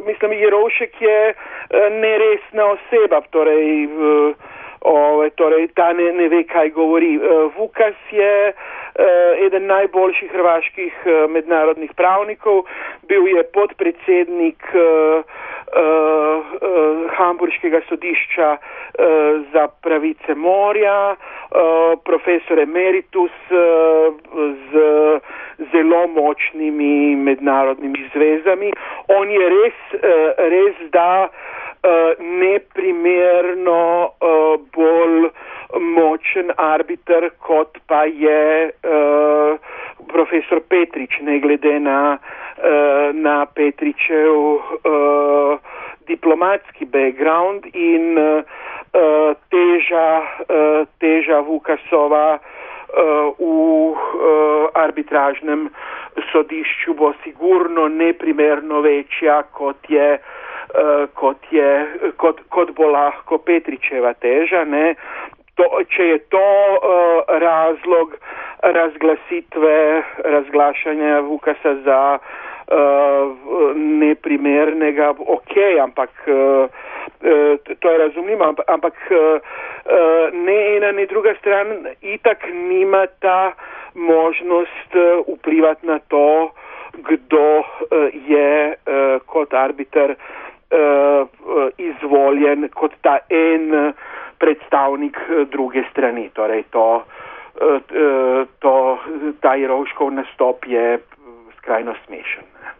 mislim, Jerovšek je neresna oseba, torej ta ne ve, kaj govori. Vukas je eden najboljših hrvaških mednarodnih pravnikov, bil je podpredsednik Hamburškega sodišča za pravice morja, profesor emeritus z zelo močnimi mednarodnimi zvezami. On je res da neprimerno bolj močen arbiter, kot pa je profesor Petrič, ne glede na Petričev diplomatski background in teža Vukasova v arbitražnem sodišču bo sigurno neprimerno večja, kot bo lahko Petričeva teža, ne. Če je to razlog razglašanja Vukasa za neprimernega, ampak to je razumljivo, ampak ne ena, ne druga stran itak nimata možnost vplivati na to, kdo je kot arbiter izvoljen kot ta en predstavnik druge strani. Torej ta Jerovškov nastop je skrajno smešen.